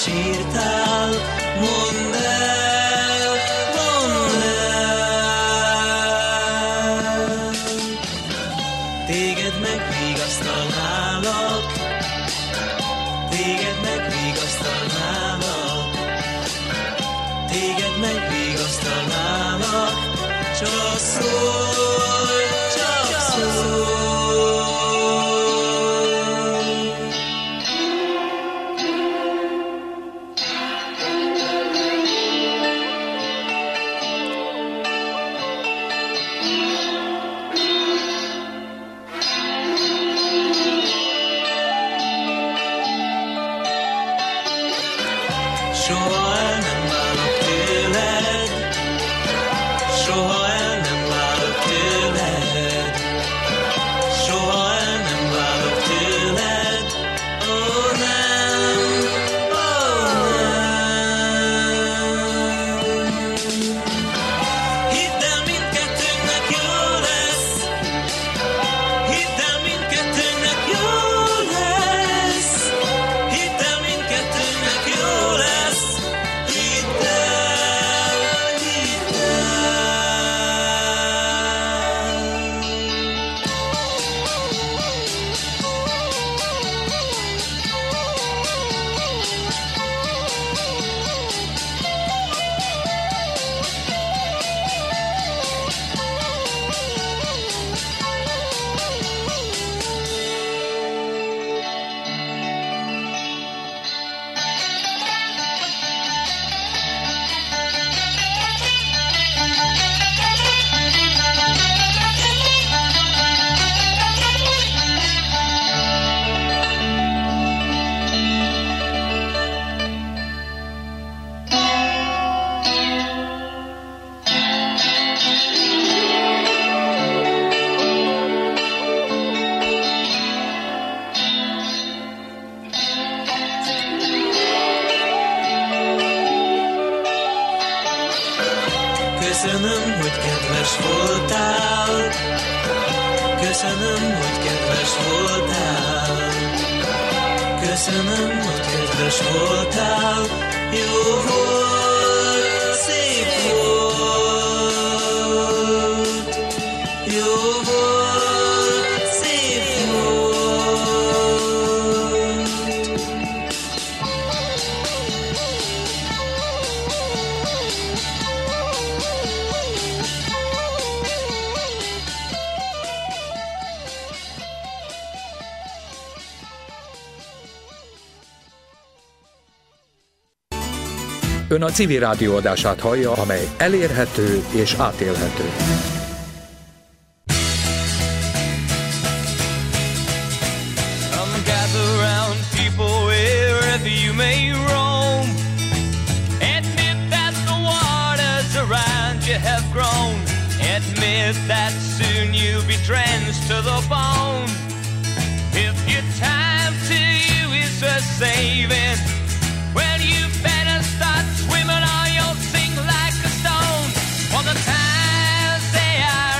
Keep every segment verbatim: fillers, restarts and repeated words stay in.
sírtál, mondd el, mondd el. Téged megvigasztalnálak, téged megvigasztalnálak, téged megvigasztalnálak, csak szólj, csak szólj. Soha el nem válok tőled, soha el nem válok tőled, soha el nem válok tőled, ó nem, ó nem. Hidd el, mindkettőnknek jó lesz, hidd el, mindkettőnknek jó lesz, hidd el, mindkettőnknek jó lesz. Köszönöm, hogy kedves voltál, köszönöm, hogy kedves voltál, köszönöm, hogy kedves voltál, jó volt, szép volt, jó volt, szép volt. Ön a Civil Rádió adását hallja, amely elérhető és átélhető. Come gather round, people, wherever you may roam. Admit that the waters around you have grown. Admit that soon you'll be drenched to the bone. If your time to you is a saving, well, you better start swimming or you'll sink like a stone. For the times they are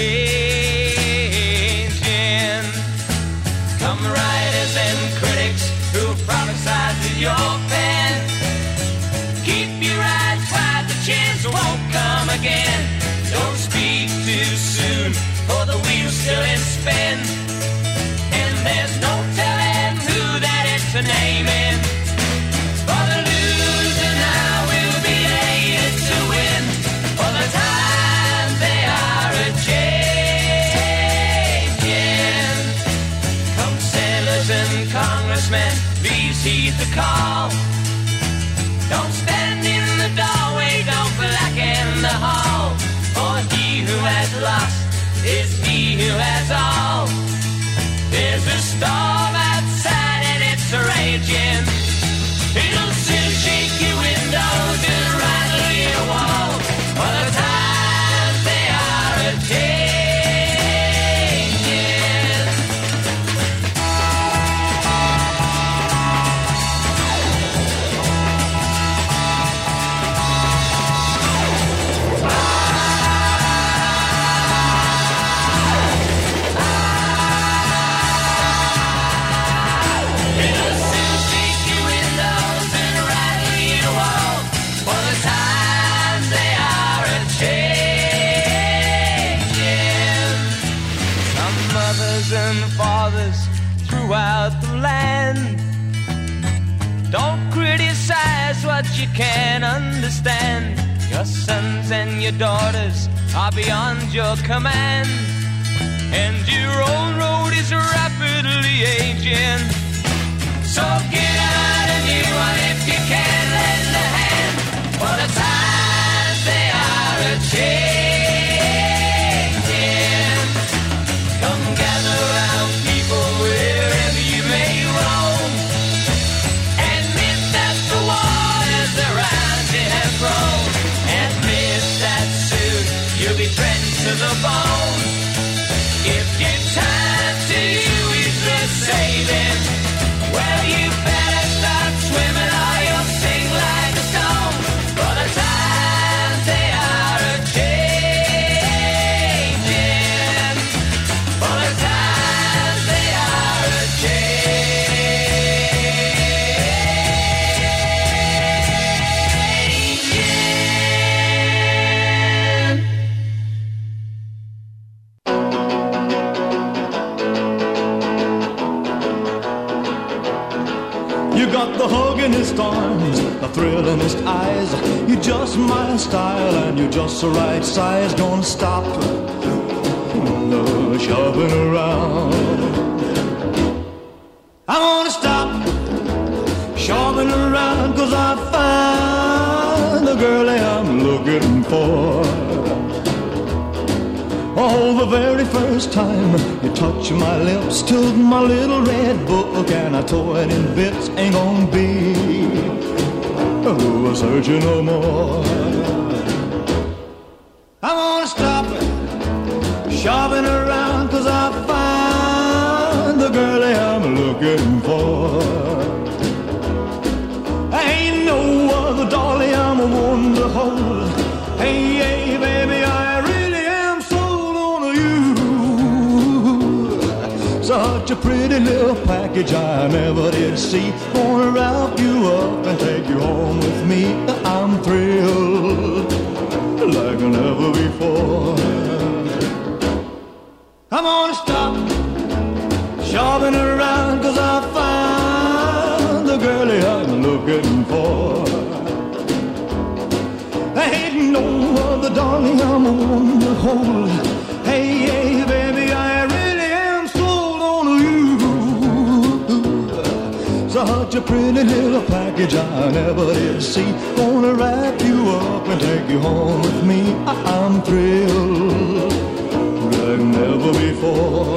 a-changing. Come writers and critics who prophesied with your pen. Keep your eyes wide, the chance won't come again. Don't speak too soon, for the wheel's still in spin. And there's no telling who that it's a naming. For the loser now will be able to win. For the times they are a-changing. Come senators and congressmen, please heed the call. Don't stand in the doorway, don't blacken the hall. For he who has lost is he who has all. There's a storm outside and it's raging. It'll soon shake your windows and rattle your walls. For the times they are a-changing. It'll soon shake your windows and but you can't understand. Your sons and your daughters are beyond your command, and your old road is rapidly aging. So get out a new one if you can lend a hand, for the times they are a-changing. Come gather round, people, wherever you may roam. Admit that the waters around you have grown. Admit that soon you'll be drenched to the bone. If your time to you is the saving, well, you better start swimming or you'll sink like a stone. For the times they are a-changing. For the times they are a-changing. You got the hug in his arms, the thrill in his eyes. You're just my style and you're just the right size. Gonna stop no shopping around. I wanna stop shopping around, cause I find the girl that I'm looking for. Oh, the very first time you touch my lips, took my little red book and I tore it in bits. Ain't gonna be oh, searching no more. I wanna stop shopping around, cause I find the girl that I'm looking for. Ain't no other dolly I'm a one to hold. Hey, hey, baby, I really am sold on you. Such a pretty little package I never did see. Gonna wrap you up and take you home with me. I'm thrilled like never before. I'm gonna stop shopping around, cause I found the girlie I'm looking for. Ain't no other darling I'm a one to hold. Hey, hey, baby, I really am sold on you. Such a pretty little package I never did see. Gonna wrap you up and take you home with me. I'm thrilled like never before.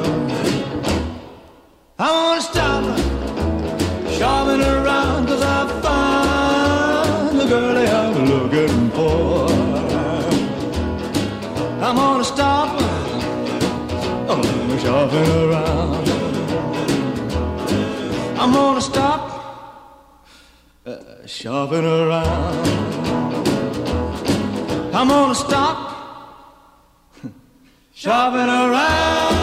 I wanna stop shopping around, cause I find the girl that I'm looking for. I'm gonna stop I'm shopping around. I'm gonna stop uh, shopping around. I'm gonna stop shopping around.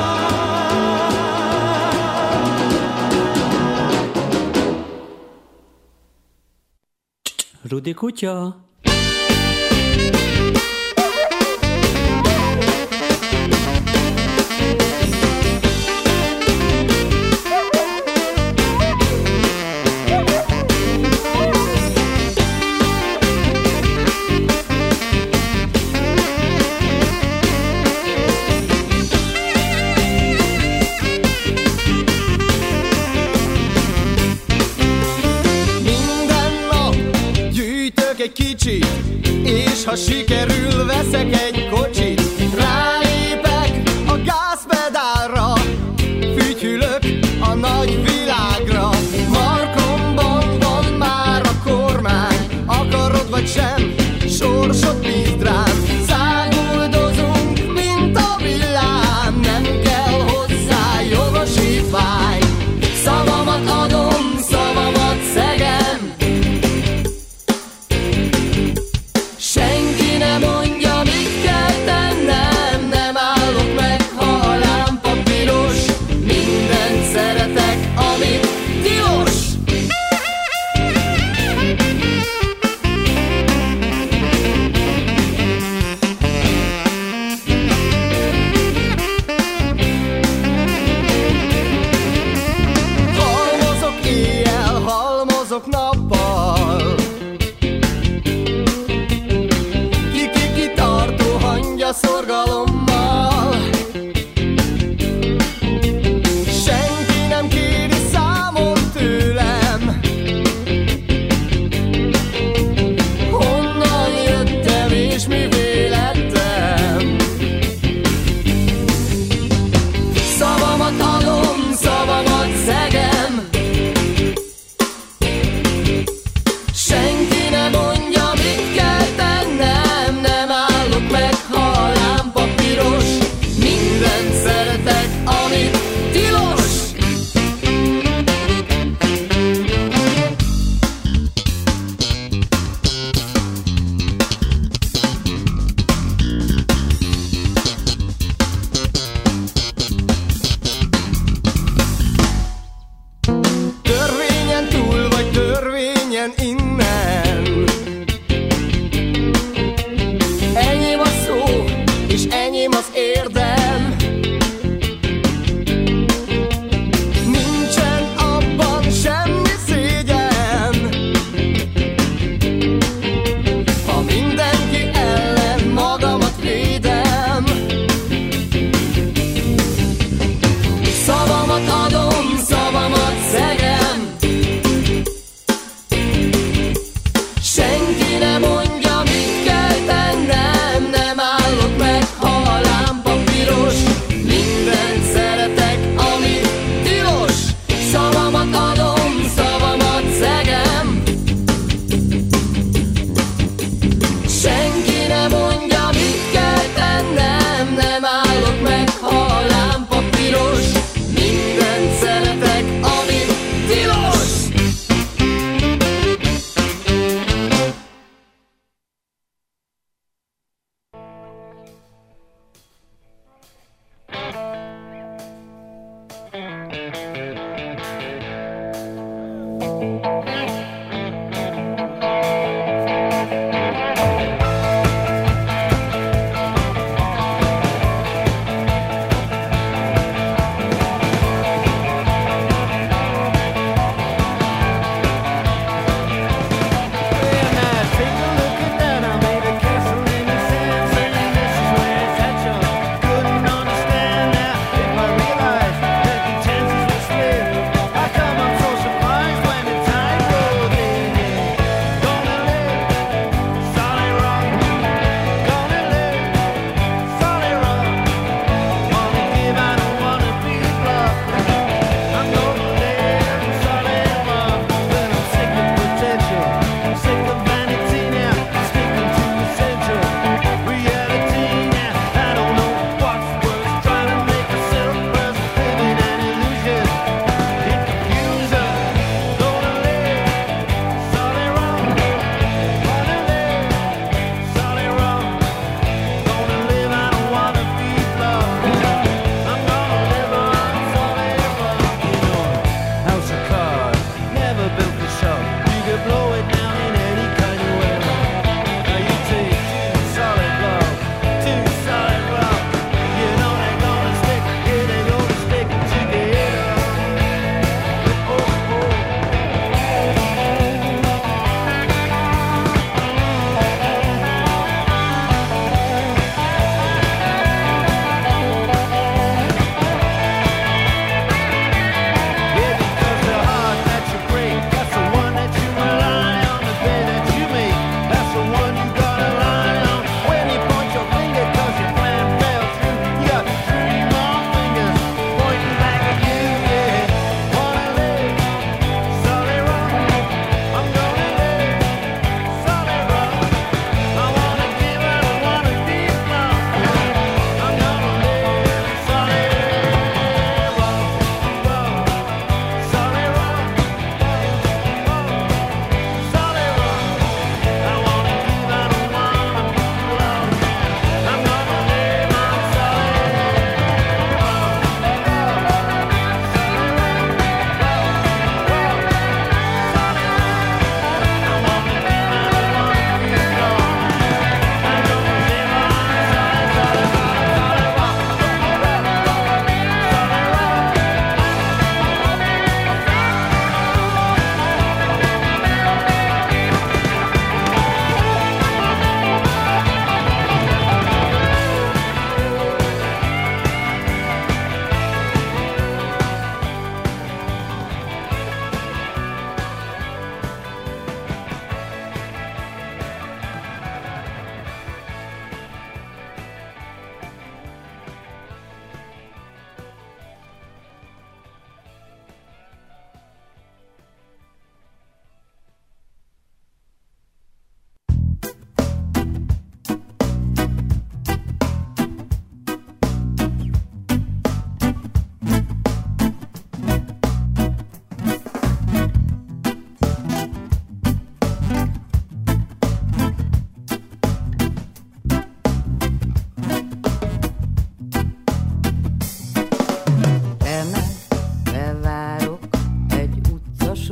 Rudi kutya. Kicsit, és ha sikerül, veszek egy kocsit. Rálépek a gázpedálra, fütyülök a nagy világra. Markomban van már a kormány, akarod vagy sem, sorsot bízd rám. Száguldozunk, mint a villám, nem kell hozzá jogosítvány. Szavamat adom, szavamat szegem. Senki ne mondja, mit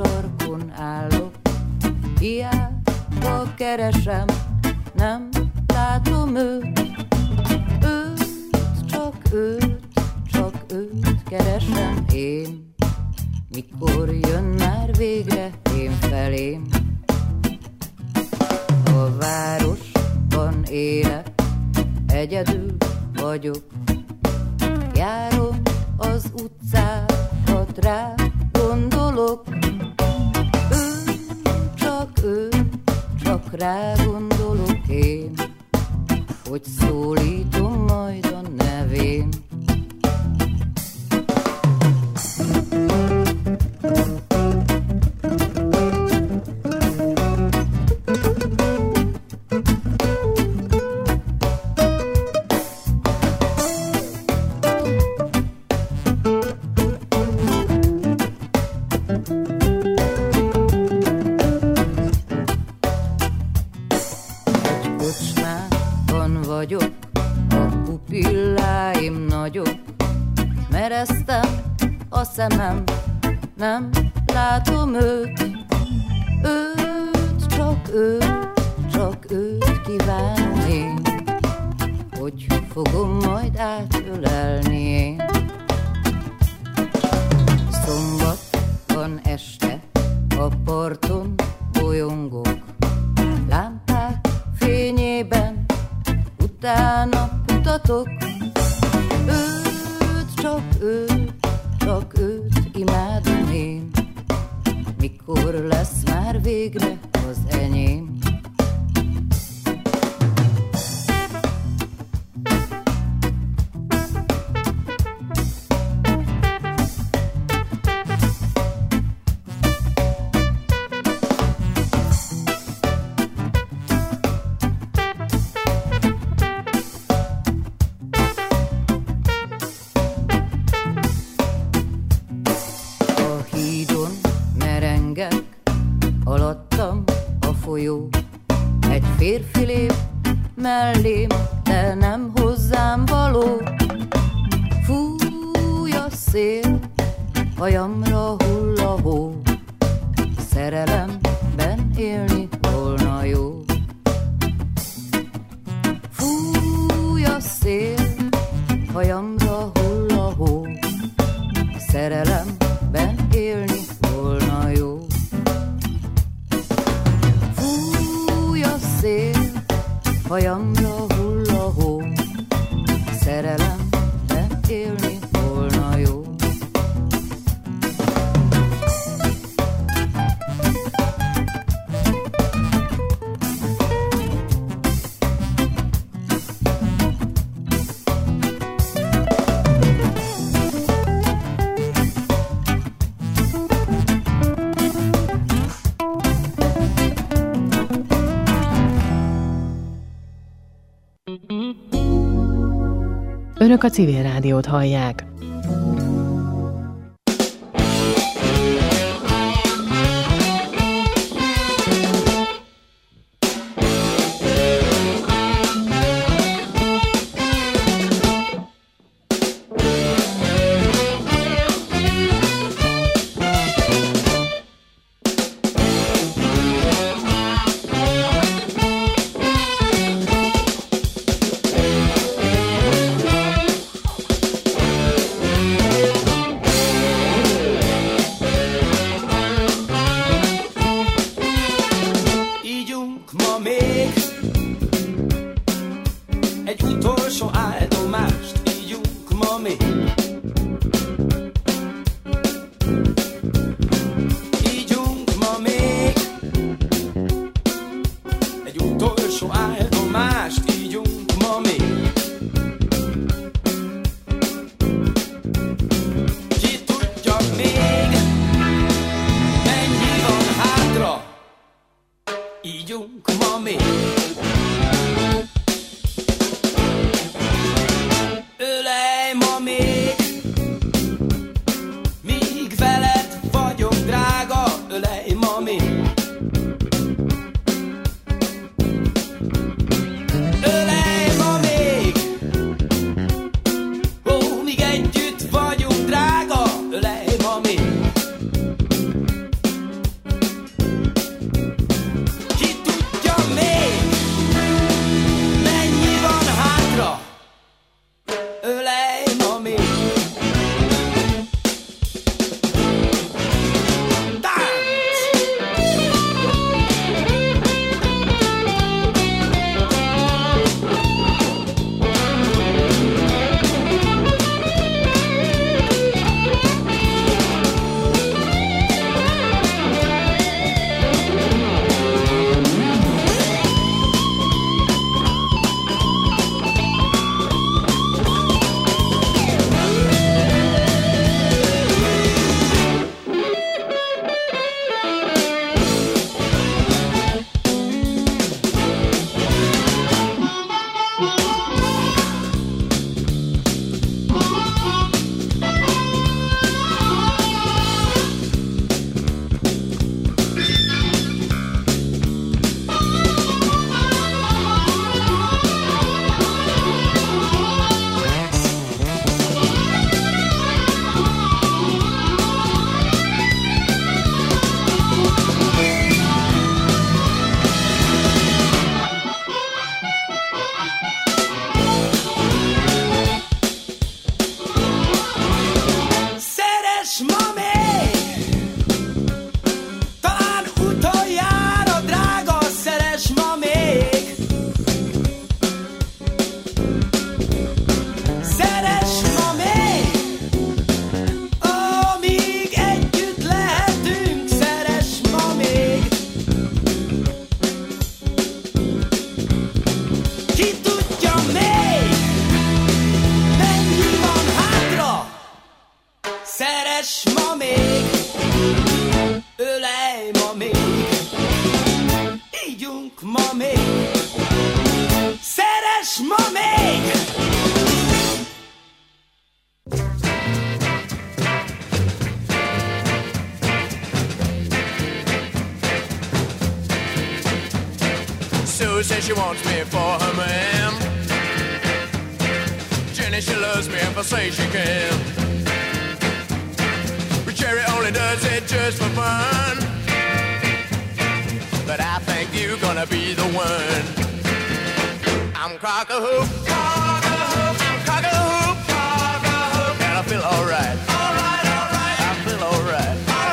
sarkon állok, hiába keresem, nem látom őt. Őt, csak őt, csak őt keresem én. Mikor jön már végre én felém? A városban élek, egyedül vagyok. Járom az utcákat, rá gondolok. Ő, csak ő, csak rá gondolok én, hogy szólítom majd a nevén. Vagyok, a pupilláim nagyok, mereztem a szemem, nem látom őt. Őt, csak őt, csak őt kívánom én, hogy fogom majd átölelni én. Szombaton este a parton bolyongok, lámpák fényében utána kutatok. Őt, csak őt, csak őt imádom én. Mikor lesz már végre az enyém? Alattam a folyó, egy férfi lép mellém, de nem hozzám való. Fúj a szél, hajamra hull a hó, szerelemben élni volna jó. Fúj a szél, hajamra hull a hó, szerelemben élni volna jó. Szél, hajamra hull a hó, szerelemben élni volna jó. Önök a Civil Rádiót hallják. Sue says she wants me for her man. Jenny, she loves me if I say she can. But Cherry only does it just for fun. But I think you're gonna be the one. I'm cock-a-hoop.